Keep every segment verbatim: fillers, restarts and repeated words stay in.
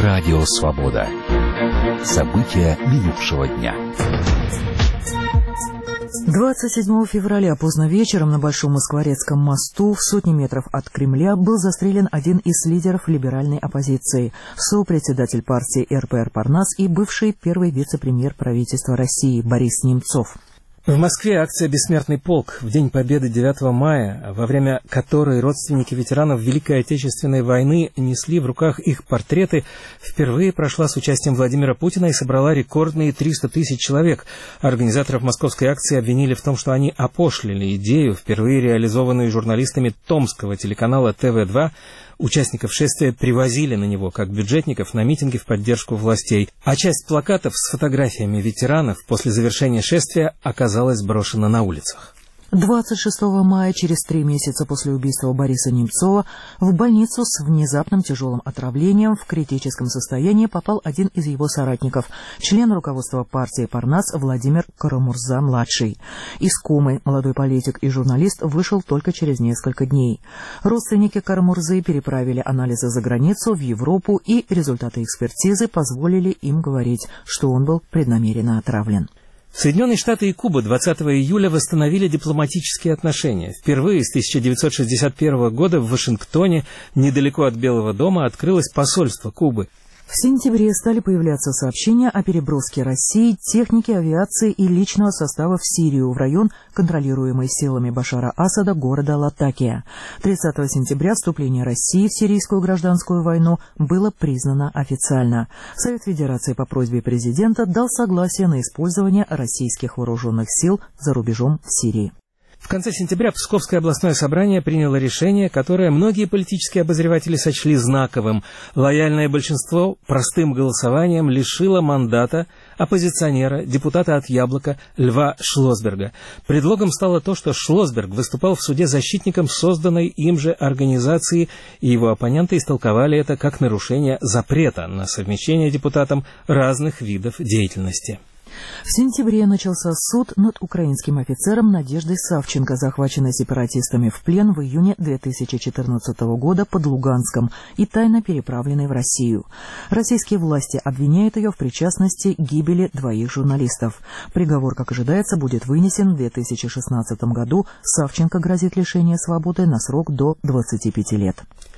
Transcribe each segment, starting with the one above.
Радио «Свобода». События минувшего дня. двадцать седьмого февраля поздно вечером на Большом Москворецком мосту в сотни метров от Кремля был застрелен один из лидеров либеральной оппозиции, сопредседатель партии эр пэ эр «Парнас» и бывший первый вице-премьер правительства России Борис Немцов. В Москве акция «Бессмертный полк» в День Победы девятого мая, во время которой родственники ветеранов Великой Отечественной войны несли в руках их портреты, впервые прошла с участием Владимира Путина и собрала рекордные триста тысяч человек. Организаторов московской акции обвинили в том, что они опошлили идею, впервые реализованную журналистами томского телеканала тэ вэ два. Участников шествия привозили на него, как бюджетников, на митинги в поддержку властей. А часть плакатов с фотографиями ветеранов после завершения шествия оказалась брошена на улицах. двадцать шестого мая, через три месяца после убийства Бориса Немцова, в больницу с внезапным тяжелым отравлением в критическом состоянии попал один из его соратников, член руководства партии «Парнас» Владимир Карамурза-младший. Из комы молодой политик и журналист вышел только через несколько дней. Родственники Карамурзы переправили анализы за границу, в Европу, и результаты экспертизы позволили им говорить, что он был преднамеренно отравлен. Соединенные Штаты и Куба двадцатого июля восстановили дипломатические отношения. Впервые с тысяча девятьсот шестьдесят первого года в Вашингтоне, недалеко от Белого дома, открылось посольство Кубы. В сентябре стали появляться сообщения о переброске России, техники, авиации и личного состава в Сирию, в район, контролируемый силами Башара Асада, города Латакия. тридцатого сентября вступление России в сирийскую гражданскую войну было признано официально. Совет Федерации по просьбе президента дал согласие на использование российских вооруженных сил за рубежом в Сирии. В конце сентября Псковское областное собрание приняло решение, которое многие политические обозреватели сочли знаковым. Лояльное большинство простым голосованием лишило мандата оппозиционера, депутата от «Яблока» Льва Шлосберга. Предлогом стало то, что Шлосберг выступал в суде защитником созданной им же организации, и его оппоненты истолковали это как нарушение запрета на совмещение депутатам разных видов деятельности. В сентябре начался суд над украинским офицером Надеждой Савченко, захваченной сепаратистами в плен в июне две тысячи четырнадцатого года под Луганском и тайно переправленной в Россию. Российские власти обвиняют ее в причастности к гибели двоих журналистов. Приговор, как ожидается, будет вынесен в две тысячи шестнадцатом году. Савченко грозит лишение свободы на срок до двадцати пяти лет.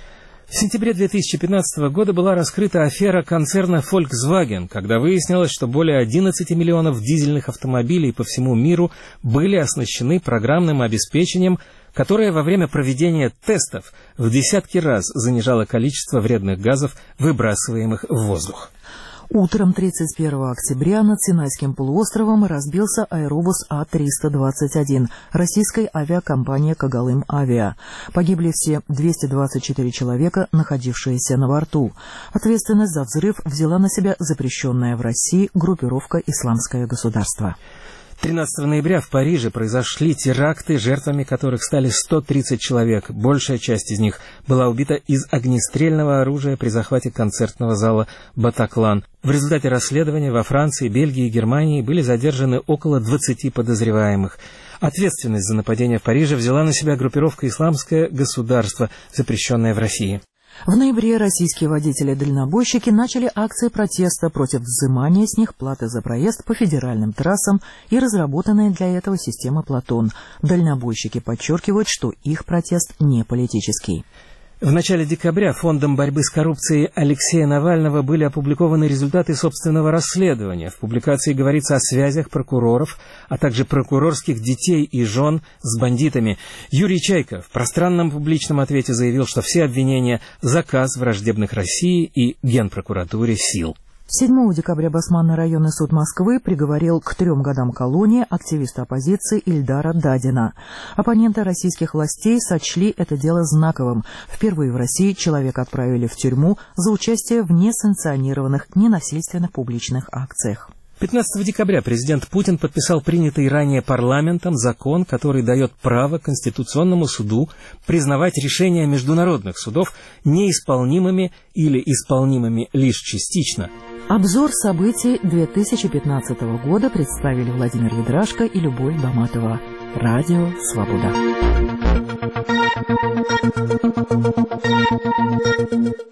В сентябре две тысячи пятнадцатого года была раскрыта афера концерна Volkswagen, когда выяснилось, что более одиннадцати миллионов дизельных автомобилей по всему миру были оснащены программным обеспечением, которое во время проведения тестов в десятки раз занижало количество вредных газов, выбрасываемых в воздух. Утром тридцать первого октября над Синайским полуостровом разбился аэробус А триста двадцать один российской авиакомпании «Когалым Авиа». Погибли все двести двадцать четыре человека, находившиеся на борту. Ответственность за взрыв взяла на себя запрещенная в России группировка «Исламское государство». тринадцатого ноября в Париже произошли теракты, жертвами которых стали сто тридцать человек. Большая часть из них была убита из огнестрельного оружия при захвате концертного зала «Батаклан». В результате расследования во Франции, Бельгии и Германии были задержаны около двадцати подозреваемых. Ответственность за нападение в Париже взяла на себя группировка «Исламское государство», запрещенная в России. В ноябре российские водители-дальнобойщики начали акции протеста против взимания с них платы за проезд по федеральным трассам и разработанной для этого системы «Платон». Дальнобойщики подчеркивают, что их протест не политический. В начале декабря Фондом борьбы с коррупцией Алексея Навального были опубликованы результаты собственного расследования. В публикации говорится о связях прокуроров, а также прокурорских детей и жен с бандитами. Юрий Чайка в пространном публичном ответе заявил, что все обвинения – заказ враждебных России и Генпрокуратуре сил. седьмого декабря Басманный районный суд Москвы приговорил к трем годам колонии активиста оппозиции Ильдара Дадина. Оппоненты российских властей сочли это дело знаковым. Впервые в России человека отправили в тюрьму за участие в несанкционированных, ненасильственных публичных акциях. пятнадцатого декабря президент Путин подписал принятый ранее парламентом закон, который дает право Конституционному суду признавать решения международных судов неисполнимыми или исполнимыми лишь частично. Обзор событий две тысячи пятнадцатого года представили Владимир Ядрашко и Любовь Баматова. Радио «Свобода».